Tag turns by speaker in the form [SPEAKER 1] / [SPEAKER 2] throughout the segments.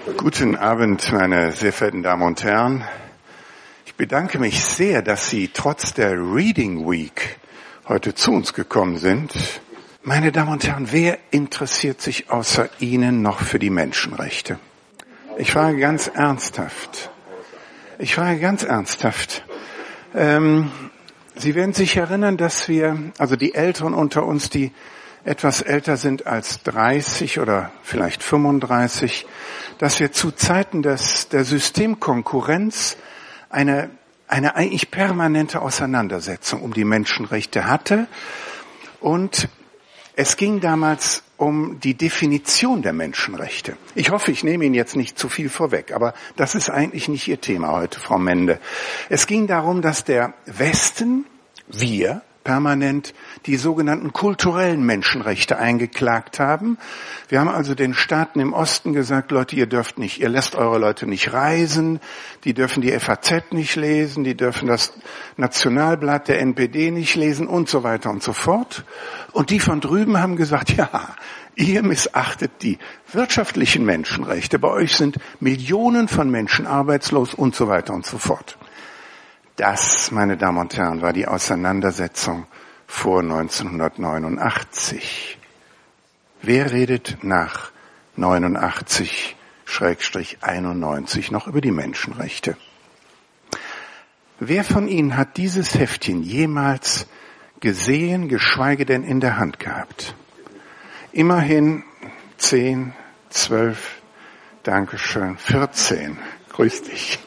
[SPEAKER 1] Guten Abend, meine sehr verehrten Damen und Herren. Ich bedanke mich sehr, dass Sie trotz der Reading Week heute zu uns gekommen sind. Meine Damen und Herren, wer interessiert sich außer Ihnen noch für die Menschenrechte? Ich frage ganz ernsthaft. Sie werden sich erinnern, dass die Älteren unter uns, die etwas älter sind als 30 oder vielleicht 35, dass wir zu Zeiten der Systemkonkurrenz eine eigentlich permanente Auseinandersetzung um die Menschenrechte hatte. Und es ging damals um die Definition der Menschenrechte. Ich hoffe, ich nehme Ihnen jetzt nicht zu viel vorweg, aber das ist eigentlich nicht Ihr Thema heute, Frau Mende. Es ging darum, dass der Westen, wir, permanent die sogenannten kulturellen Menschenrechte eingeklagt haben. Wir haben also den Staaten im Osten gesagt, Leute, ihr lasst eure Leute nicht reisen, die dürfen die FAZ nicht lesen, die dürfen das Nationalblatt der NPD nicht lesen und so weiter und so fort. Und die von drüben haben gesagt, ja, ihr missachtet die wirtschaftlichen Menschenrechte, bei euch sind Millionen von Menschen arbeitslos und so weiter und so fort. Das, meine Damen und Herren, war die Auseinandersetzung vor 1989. Wer redet nach 89/91 noch über die Menschenrechte? Wer von Ihnen hat dieses Heftchen jemals gesehen, geschweige denn in der Hand gehabt? Immerhin 10, 12, Dankeschön, 14. Grüß dich.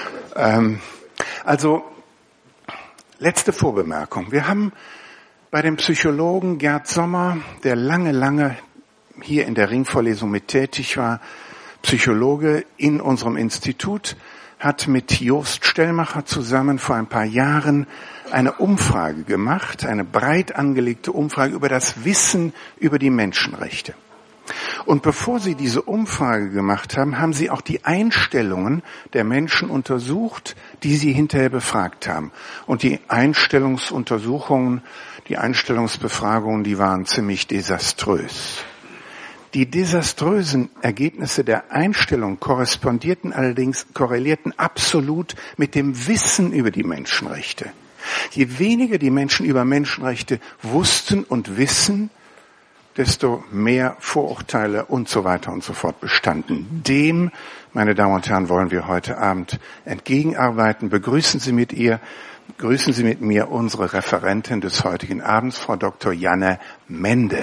[SPEAKER 1] Letzte Vorbemerkung. Wir haben bei dem Psychologen Gerd Sommer, der lange hier in der Ringvorlesung mit tätig war, Psychologe in unserem Institut, hat mit Jost Stellmacher zusammen vor ein paar Jahren eine Umfrage gemacht, eine breit angelegte Umfrage über das Wissen über die Menschenrechte. Und bevor Sie diese Umfrage gemacht haben, haben Sie auch die Einstellungen der Menschen untersucht, die Sie hinterher befragt haben. Und die Einstellungsbefragungen, die waren ziemlich desaströs. Die desaströsen Ergebnisse der Einstellung korrelierten absolut mit dem Wissen über die Menschenrechte. Je weniger die Menschen über Menschenrechte wussten und wissen, desto mehr Vorurteile und so weiter und so fort bestanden. Dem, meine Damen und Herren, wollen wir heute Abend entgegenarbeiten. Begrüßen Sie mit mir unsere Referentin des heutigen Abends, Frau Dr. Janne Mende.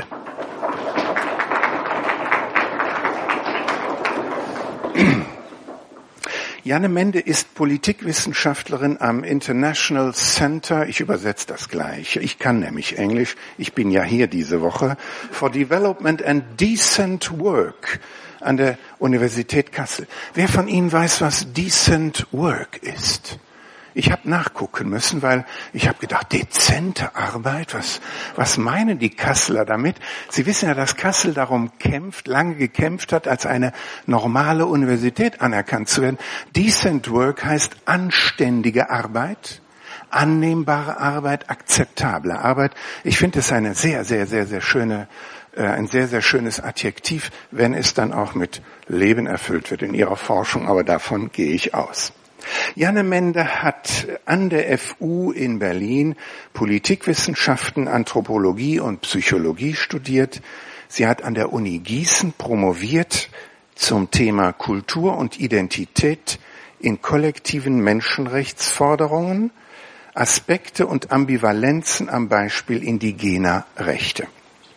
[SPEAKER 1] Janne Mende ist Politikwissenschaftlerin am International Center, ich übersetze das gleich, ich kann nämlich Englisch, ich bin ja hier diese Woche, for Development and Decent Work an der Universität Kassel. Wer von Ihnen weiß, was Decent Work ist? Ich habe nachgucken müssen, weil ich habe gedacht, dezente Arbeit, was meinen die Kasseler damit? Sie wissen ja, dass Kassel darum lange gekämpft hat, als eine normale Universität anerkannt zu werden. Decent Work heißt anständige Arbeit, annehmbare Arbeit, akzeptable Arbeit. Ich finde es eine sehr schönes Adjektiv, wenn es dann auch mit Leben erfüllt wird in ihrer Forschung, aber davon gehe ich aus. Janne Mende hat an der FU in Berlin Politikwissenschaften, Anthropologie und Psychologie studiert. Sie hat an der Uni Gießen promoviert zum Thema Kultur und Identität in kollektiven Menschenrechtsforderungen, Aspekte und Ambivalenzen am Beispiel indigener Rechte.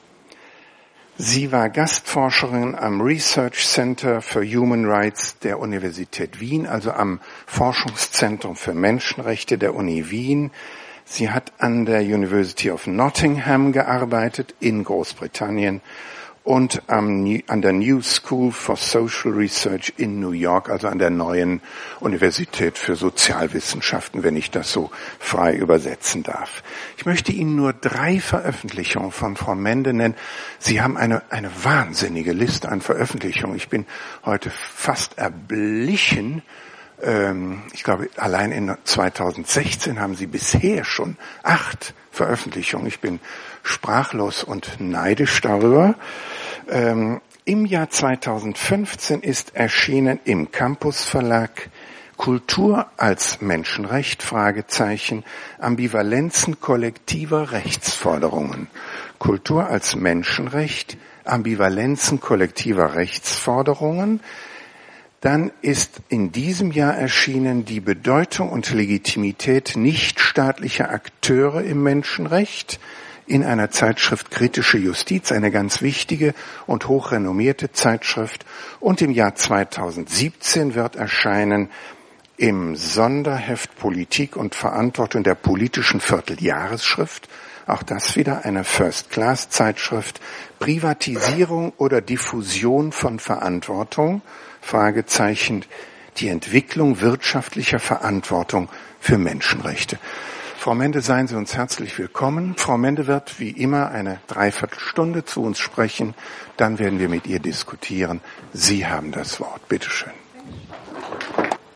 [SPEAKER 1] Sie war Gastforscherin am Research Center for Human Rights der Universität Wien, also am Forschungszentrum für Menschenrechte der Uni Wien. Sie hat an der University of Nottingham gearbeitet in Großbritannien und an der New School for Social Research in New York, also an der neuen Universität für Sozialwissenschaften, wenn ich das so frei übersetzen darf. Ich möchte Ihnen nur 3 Veröffentlichungen von Frau Mende nennen. Sie haben eine wahnsinnige Liste an Veröffentlichungen. Ich bin heute fast erblichen. Ich glaube, allein in 2016 haben Sie bisher schon 8 Veröffentlichungen. Ich bin sprachlos und neidisch darüber. Im Jahr 2015 ist erschienen im Campus Verlag Kultur als Menschenrecht, Fragezeichen, Ambivalenzen kollektiver Rechtsforderungen. Kultur als Menschenrecht, Ambivalenzen kollektiver Rechtsforderungen. Dann ist in diesem Jahr erschienen die Bedeutung und Legitimität nichtstaatlicher Akteure im Menschenrecht in einer Zeitschrift Kritische Justiz, eine ganz wichtige und hochrenommierte Zeitschrift. Und im Jahr 2017 wird erscheinen im Sonderheft Politik und Verantwortung der politischen Vierteljahresschrift, auch das wieder eine First-Class-Zeitschrift, Privatisierung oder Diffusion von Verantwortung, Fragezeichen, die Entwicklung wirtschaftlicher Verantwortung für Menschenrechte. Frau Mende, seien Sie uns herzlich willkommen. Frau Mende wird wie immer eine Dreiviertelstunde zu uns sprechen. Dann werden wir mit ihr diskutieren. Sie haben das Wort. Bitte schön.